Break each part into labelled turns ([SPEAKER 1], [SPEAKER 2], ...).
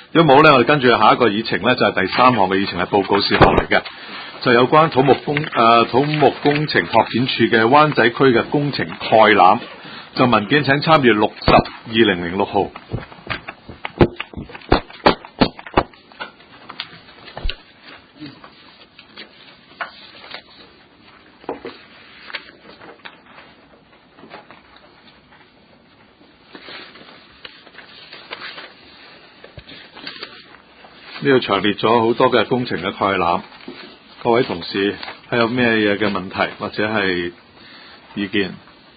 [SPEAKER 1] 如果冇咧，我哋跟住下一個議程咧，就係第3項嘅議程係報告事項嚟嘅，就有關土木工程拓展處嘅灣仔區嘅工程概覽。就文件請參閱60/2006號。呢度詳列咗好多嘅工程嘅概覽，各位同事係有咩嘢嘅問題或者係意見？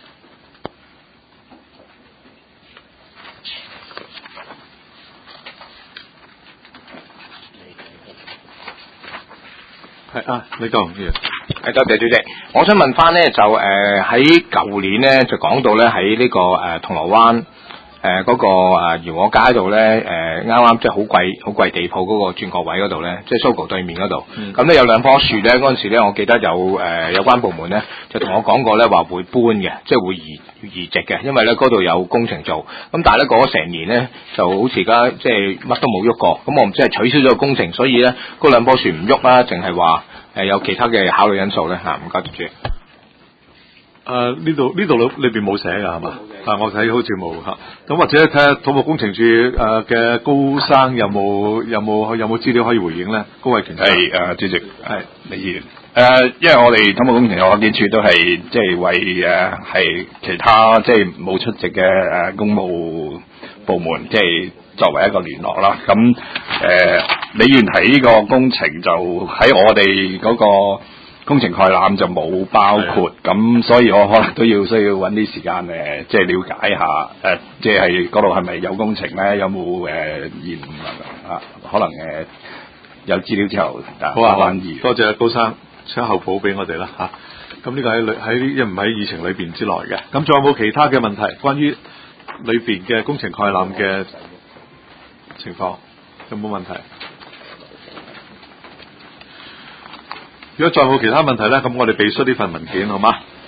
[SPEAKER 1] 係啊，你講嘢。
[SPEAKER 2] 係，多謝主席。我想問翻咧，就喺舊年咧就講到咧喺呢個銅鑼灣嗰個饒河街度咧啱啱即係好貴地鋪嗰個轉角位嗰度咧，即係 Sogo 對面嗰度。咁咧有兩棵樹咧，嗰陣時咧我記得有關部門咧就同我講過咧話會搬嘅，即係會移植嘅，因為咧嗰度有工程做。咁但係咧過咗成年咧，就好似而家即係乜都冇喐過。咁我唔知係取消咗個工程，所以咧嗰兩棵樹唔喐啦，淨係話有其他嘅考慮因素咧嚇。唔該，主席。
[SPEAKER 1] 呢度裏邊冇寫㗎係嘛？我睇好似冇嚇。咁或者睇下土木工程處嘅高生有冇資料可以回應咧？高偉權
[SPEAKER 3] 係主席係李議員。因為我哋土木工程拓展處都係即係為係其他即係冇出席嘅公務部門即係作為一個聯絡啦。咁李議員提呢個工程就喺我哋嗰個工程概覽就冇包括，咁所以我可能都需要揾啲時間即係了解下即係嗰度係咪有工程咧？有冇延誤可能有資料之後
[SPEAKER 1] 好啊，多謝高生將後補俾我哋啦嚇。咁呢個喺唔喺議程裏邊之內嘅。咁仲有冇其他嘅問題？關於裏邊嘅工程概覽嘅情況有冇問題？如果再冇其他問題咧，咁我哋備出呢份文件好嗎？